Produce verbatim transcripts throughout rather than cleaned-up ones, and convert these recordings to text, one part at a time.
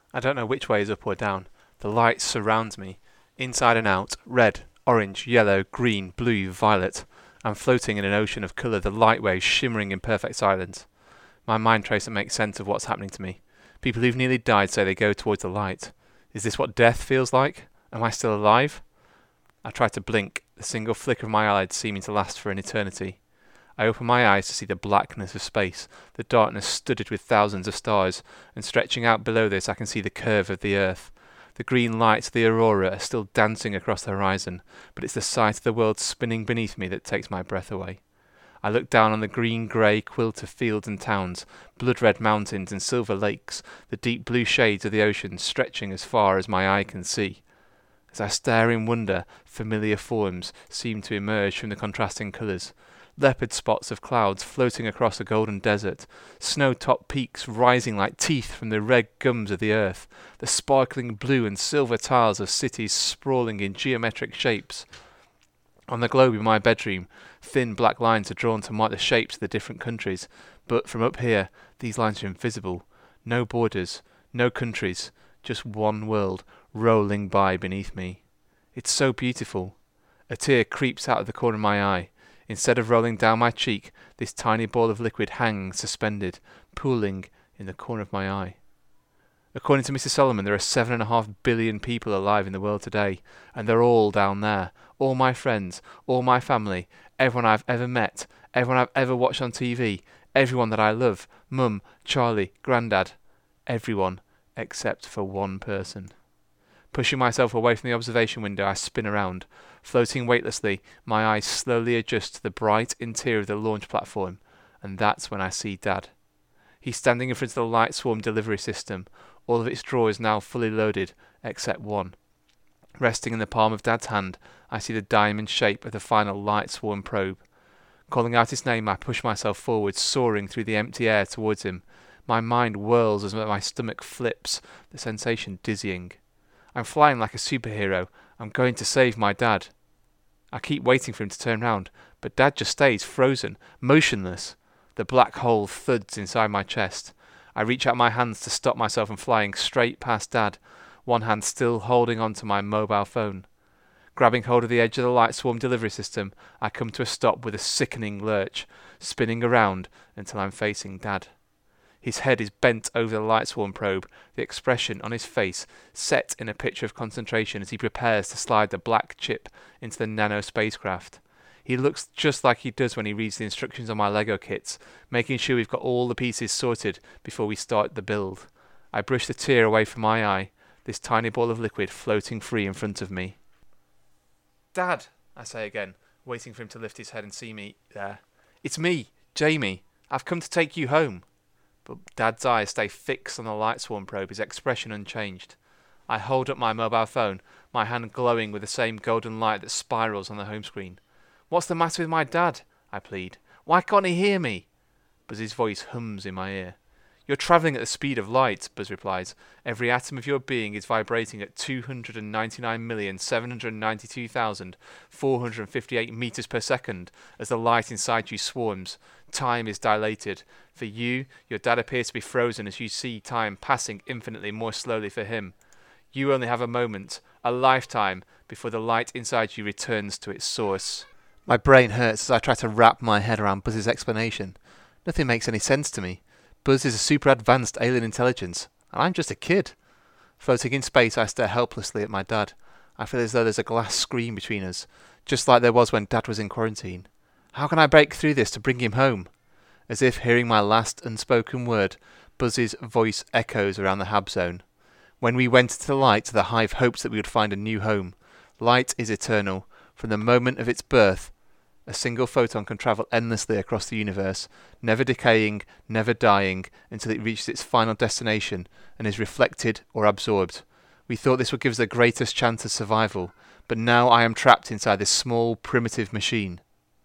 I don't know which way is up or down. The light surrounds me, inside and out, red, orange, yellow, green, blue, violet. I'm floating in an ocean of colour, the light waves shimmering in perfect silence. My mind tries to make sense of what's happening to me. People who've nearly died say they go towards the light. Is this what death feels like? Am I still alive? I try to blink, the single flicker of my eyelids seeming to last for an eternity. I open my eyes to see the blackness of space, the darkness studded with thousands of stars, and stretching out below this I can see the curve of the earth. The green lights of the aurora are still dancing across the horizon, but it's the sight of the world spinning beneath me that takes my breath away. I look down on the green-grey quilt of fields and towns, blood-red mountains and silver lakes, the deep blue shades of the ocean stretching as far as my eye can see. As I stare in wonder, familiar forms seem to emerge from the contrasting colours. Leopard spots of clouds floating across a golden desert, snow-topped peaks rising like teeth from the red gums of the earth, the sparkling blue and silver tiles of cities sprawling in geometric shapes. On the globe in my bedroom, thin black lines are drawn to mark the shapes of the different countries, but from up here, these lines are invisible. No borders, no countries, just one world rolling by beneath me. It's so beautiful. A tear creeps out of the corner of my eye. Instead of rolling down my cheek, this tiny ball of liquid hangs suspended, pooling in the corner of my eye. According to Mister Solomon, there are seven and a half billion people alive in the world today, and they're all down there. All my friends, all my family, everyone I've ever met, everyone I've ever watched on T V, everyone that I love, Mum, Charlie, Grandad, everyone except for one person. Pushing myself away from the observation window, I spin around. Floating weightlessly, my eyes slowly adjust to the bright interior of the launch platform, and that's when I see Dad. He's standing in front of the light swarm delivery system, all of its drawers now fully loaded, except one. Resting in the palm of Dad's hand, I see the diamond shape of the final light swarm probe. Calling out his name, I push myself forward, soaring through the empty air towards him. My mind whirls as my stomach flips, the sensation dizzying. I'm flying like a superhero. I'm going to save my dad. I keep waiting for him to turn round, but Dad just stays frozen, motionless. The black hole thuds inside my chest. I reach out my hands to stop myself from flying straight past Dad, one hand still holding onto my mobile phone. Grabbing hold of the edge of the light swarm delivery system, I come to a stop with a sickening lurch, spinning around until I'm facing Dad. His head is bent over the light swarm probe, the expression on his face set in a picture of concentration as he prepares to slide the black chip into the nano spacecraft. He looks just like he does when he reads the instructions on my Lego kits, making sure we've got all the pieces sorted before we start the build. I brush the tear away from my eye, this tiny ball of liquid floating free in front of me. Dad, I say again, waiting for him to lift his head and see me there. It's me, Jamie. I've come to take you home. But Dad's eyes stay fixed on the light swarm probe, his expression unchanged. I hold up my mobile phone, my hand glowing with the same golden light that spirals on the home screen. What's the matter with my dad? I plead. Why can't he hear me? Buzz's voice hums in my ear. You're travelling at the speed of light, Buzz replies. Every atom of your being is vibrating at two hundred ninety-nine million seven hundred ninety-two thousand four hundred fifty-eight meters per second as the light inside you swarms. Time is dilated. For you, your dad appears to be frozen as you see time passing infinitely more slowly for him. You only have a moment, a lifetime, before the light inside you returns to its source. My brain hurts as I try to wrap my head around Buzz's explanation. Nothing makes any sense to me. Buzz is a super advanced alien intelligence, and I'm just a kid. Floating in space, I stare helplessly at my dad. I feel as though there's a glass screen between us, just like there was when Dad was in quarantine. How can I break through this to bring him home? As if hearing my last unspoken word, Buzz's voice echoes around the Hab Zone. When we went to the light, the hive hoped that we would find a new home. Light is eternal. From the moment of its birth, a single photon can travel endlessly across the universe, never decaying, never dying, until it reaches its final destination and is reflected or absorbed. We thought this would give us the greatest chance of survival, but now I am trapped inside this small, primitive machine.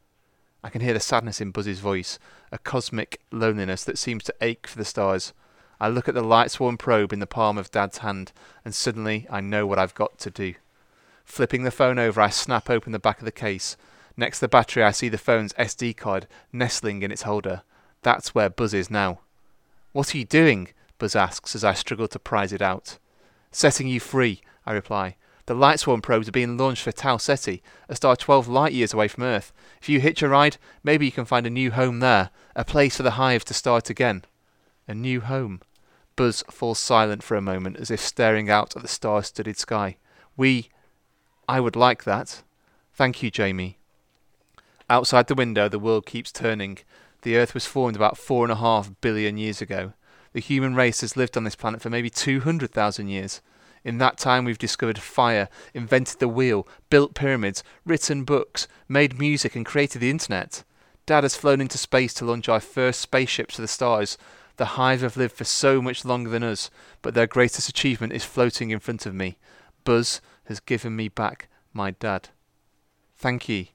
I can hear the sadness in Buzz's voice, a cosmic loneliness that seems to ache for the stars. I look at the light swarm probe in the palm of Dad's hand, and suddenly I know what I've got to do. Flipping the phone over, I snap open the back of the case. Next to the battery, I see the phone's S D card nestling in its holder. That's where Buzz is now. What are you doing? Buzz asks as I struggle to prise it out. Setting you free, I reply. The Lightsworn probes are being launched for Tau Ceti, a star twelve light years away from Earth. If you hitch a ride, maybe you can find a new home there, a place for the hive to start again. A new home. Buzz falls silent for a moment, as if staring out at the star-studded sky. We... I would like that. Thank you, Jamie. Outside the window, the world keeps turning. The Earth was formed about four and a half billion years ago. The human race has lived on this planet for maybe two hundred thousand years. In that time we've discovered fire, invented the wheel, built pyramids, written books, made music and created the internet. Dad has flown into space to launch our first spaceships to the stars. The Hive have lived for so much longer than us, but their greatest achievement is floating in front of me. Buzz has given me back my dad. Thank ye.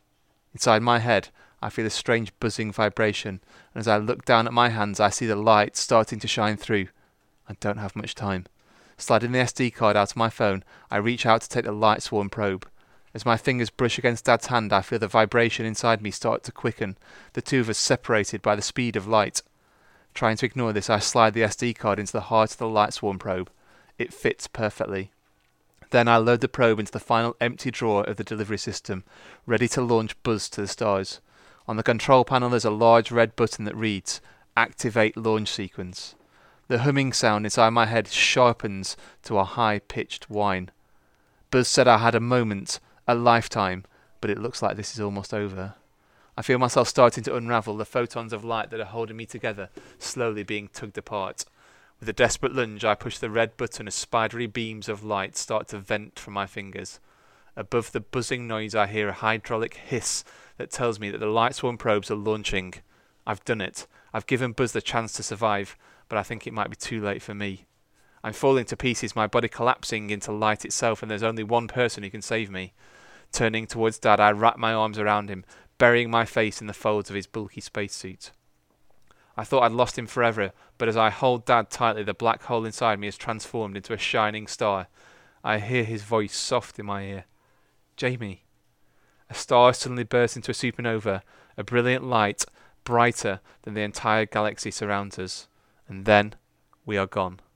Inside my head, I feel a strange buzzing vibration, and as I look down at my hands, I see the light starting to shine through. I don't have much time. Sliding the S D card out of my phone, I reach out to take the Lightsworn probe. As my fingers brush against Dad's hand, I feel the vibration inside me start to quicken, the two of us separated by the speed of light. Trying to ignore this, I slide the S D card into the heart of the Lightsworn probe. It fits perfectly. Then I load the probe into the final empty drawer of the delivery system, ready to launch Buzz to the stars. On the control panel there's a large red button that reads, Activate Launch Sequence. The humming sound inside my head sharpens to a high-pitched whine. Buzz said I had a moment, a lifetime, but it looks like this is almost over. I feel myself starting to unravel, the photons of light that are holding me together, slowly being tugged apart. With a desperate lunge, I push the red button as spidery beams of light start to vent from my fingers. Above the buzzing noise, I hear a hydraulic hiss that tells me that the Lightsworn probes are launching. I've done it. I've given Buzz the chance to survive, but I think it might be too late for me. I'm falling to pieces, my body collapsing into light itself, and there's only one person who can save me. Turning towards Dad, I wrap my arms around him, burying my face in the folds of his bulky spacesuit. I thought I'd lost him forever, but as I hold Dad tightly, the black hole inside me is transformed into a shining star. I hear his voice soft in my ear. Jamie. A star suddenly bursts into a supernova, a brilliant light, brighter than the entire galaxy surrounds us. And then we are gone.